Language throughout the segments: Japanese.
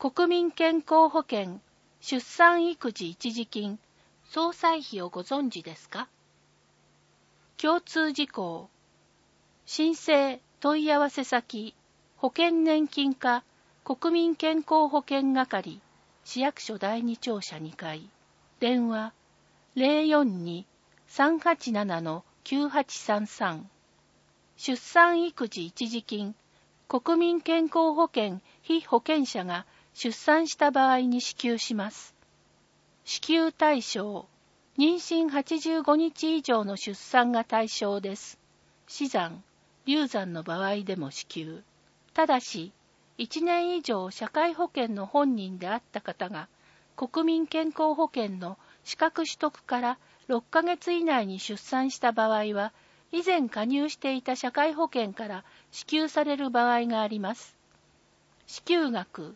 国民健康保険、出産育児一時金、総裁費をご存知ですか？共通事項。申請、問い合わせ先、保険年金課、国民健康保険係、市役所第二庁舎2階。電話、042-387-9833。出産育児一時金、国民健康保険被保険者が出産した場合に支給します。支給対象、妊娠85日以上の出産が対象です。死産、流産の場合でも支給。ただし、1年以上社会保険の本人であった方が、国民健康保険の資格取得から6ヶ月以内に出産した場合は、以前加入していた社会保険から支給される場合があります。支給額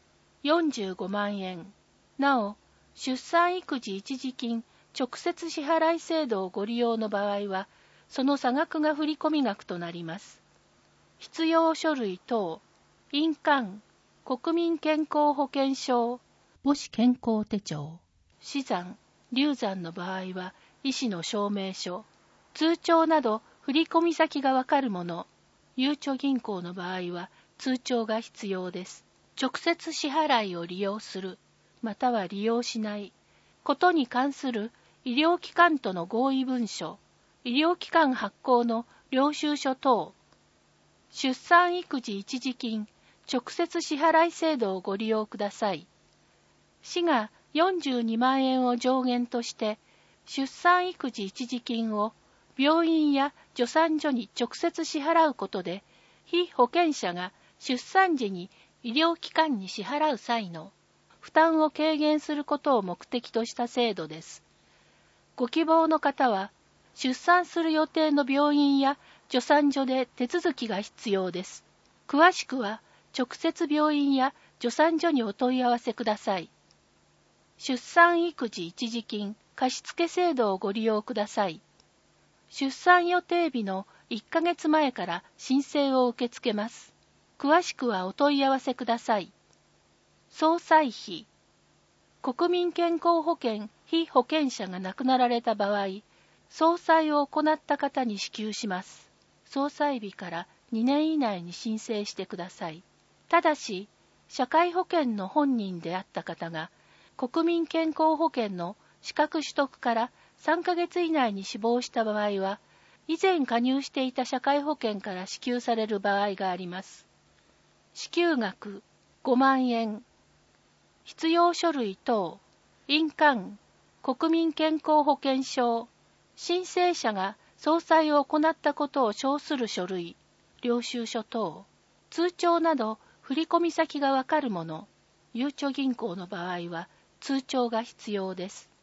45万円。なお、出産育児一時金直接支払い制度をご利用の場合は、その差額が振込額となります。必要書類等、印鑑、国民健康保険証、母子健康手帳、死産、流産の場合は、医師の証明書、通帳など振込先がわかるもの、ゆうちょ銀行の場合は通帳が必要です。直接支払いを利用する、または利用しないことに関する医療機関との合意文書、医療機関発行の領収書等、出産育児一時金直接支払い制度をご利用ください。市が42万円を上限として、出産育児一時金を病院や助産所に直接支払うことで、被保険者が出産時に医療機関に支払う際の負担を軽減することを目的とした制度です。ご希望の方は、出産する予定の病院や助産所で手続きが必要です。詳しくは、直接病院や助産所にお問い合わせください。出産育児一時金貸付制度をご利用ください。出産予定日の1ヶ月前から申請を受け付けます。詳しくはお問い合わせください。総裁費。国民健康保険被保険者が亡くなられた場合、総裁を行った方に支給します。総裁日から2年以内に申請してください。ただし、社会保険の本人であった方が、国民健康保険の資格取得から3ヶ月以内に死亡した場合は、以前加入していた社会保険から支給される場合があります。支給額5万円。必要書類等、印鑑、国民健康保険証、申請者が総裁を行ったことを証する書類、領収書等、通帳など振込先がわかるもの、ゆうちょ銀行の場合は通帳が必要です。